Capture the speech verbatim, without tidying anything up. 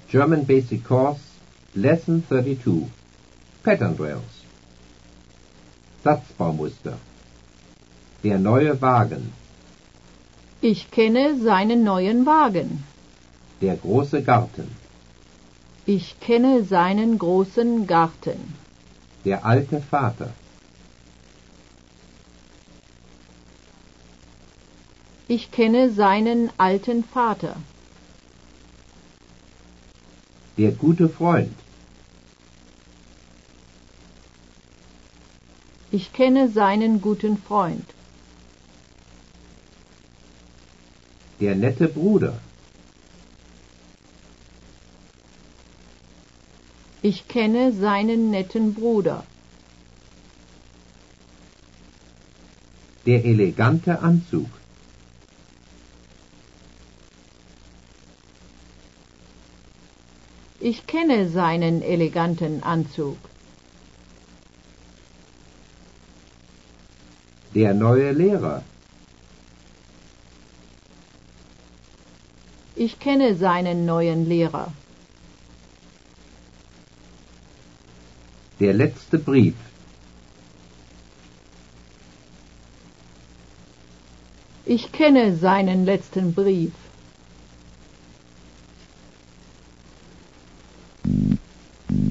German Basic Course, Lesson thirty-two. Pattern Drills. Satzbaumuster. Der neue Wagen. Ich kenne seinen neuen Wagen. Der große Garten. Ich kenne seinen großen Garten. Der alte Vater. Ich kenne seinen alten Vater. Der gute Freund. Ich kenne seinen guten Freund. Der nette Bruder. Ich kenne seinen netten Bruder. Der elegante Anzug. Ich kenne seinen eleganten Anzug. Der neue Lehrer. Ich kenne seinen neuen Lehrer. Der letzte Brief. Ich kenne seinen letzten Brief.